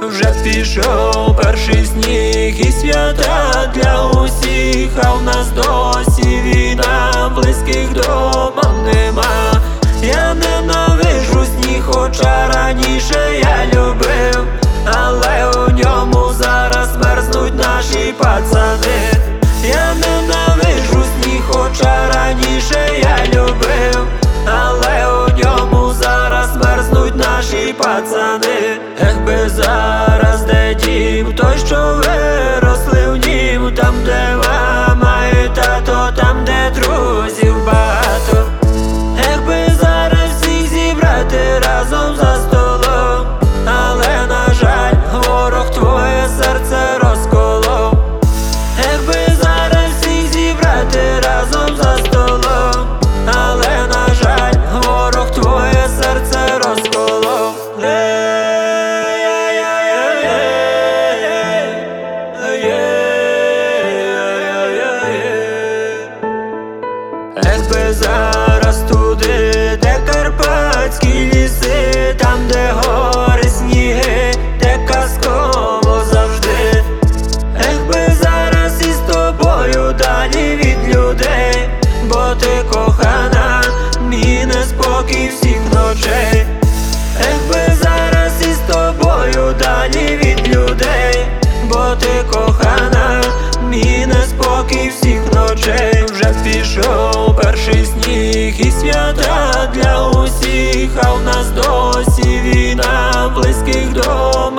Вже пішов перший сніг і свята для усіх, а в нас досі війна, близьких дома нема. Я ненавижу сніг, хоча раніше я любив, але у ньому зараз мерзнуть наші пацани. Я ненавижу сніг, хоча раніше я любив, але у ньому зараз мерзнуть наші пацани. Ех би зараз де дім, той, що виросли в нім, там, де мама і тато, там, де друзів багато. Ех би зараз всіх зібрати разом за столом, але, на жаль, ворог твоє серце розколов. Ех би зараз всіх зібрати разом за столом, але, на жаль, ворог твоє серце розколов. Ех би зараз туди, де карпатські ліси, там, де гори, сніги, де казково завжди. Ех би зараз із тобою далі від людей, бо ти кохана, мій неспокій всіх ночей. Ех би зараз із тобою далі від людей, бо ти кохана, мій неспокій всіх ночей. Вже пішов перший сніг і свята для усіх, а в нас досі війна, близьких дома